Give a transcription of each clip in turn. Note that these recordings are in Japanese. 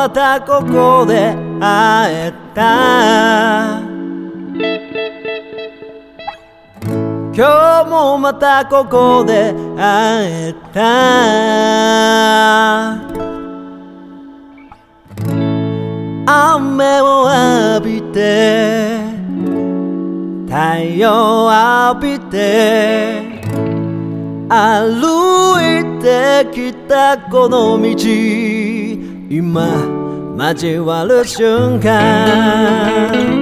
またここで会えた今日もまたここで会えた雨を浴びて太陽浴びて歩いてきたこの道今交わる瞬間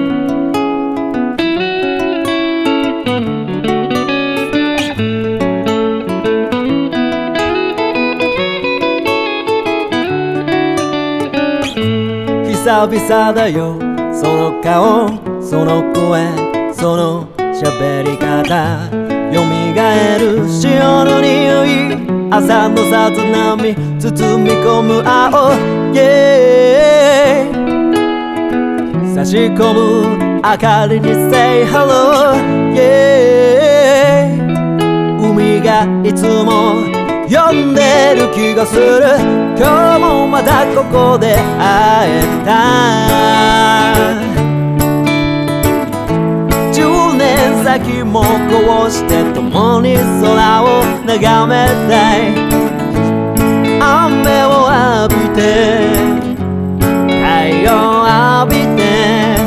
久々だよその顔その声その喋り方蘇る潮の匂い朝のさざ波包み込む青、yeah、差し込む明かりに Say hello、yeah、海がいつも呼んでる気がする今日もまたここで会えた10年先もこうして共に空を眺めたい雨を浴びて太陽浴びて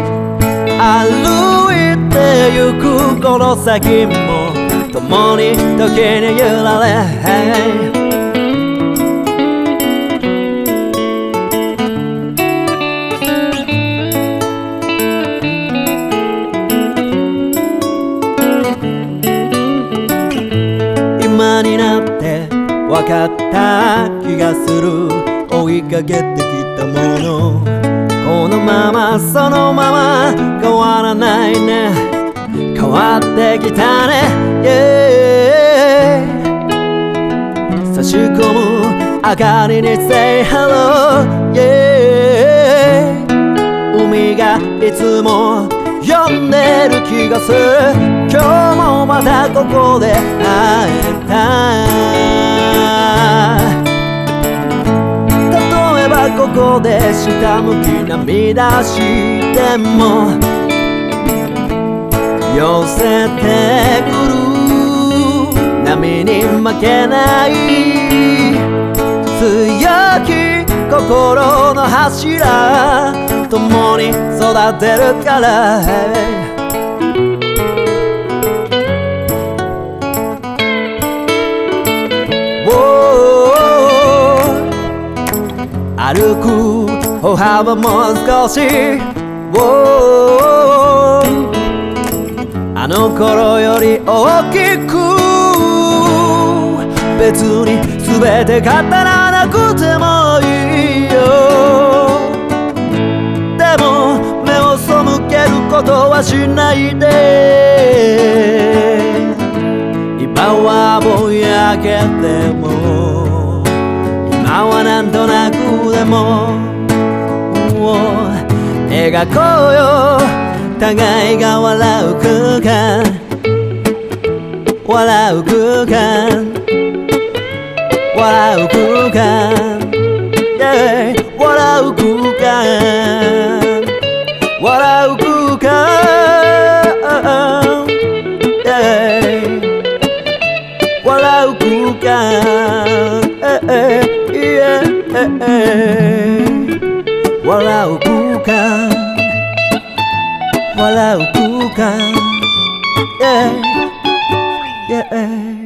歩いてゆくこの先も共に時に揺られ今になって分かった気がする追いかけてきたものこのままそのまま変わらないね変わってきたね、yeah、差し込む明かりに Say hello、yeah、海がいつも呼んでる気がする今日もまたここで会えた例えばここで下向き涙しても寄せてくる波に負けない強き心の柱共に育てるから歩く歩幅も少しあの頃より大きく別に全て語らなくてもいいよでも目を背けることはしないで今はぼやけても今はなんとなくでも描こうよ互いが笑う空間笑う空間笑う空間、yeah、笑う空間笑う空間、yeah、笑う空間、笑う空間笑う空間、yeah, yeah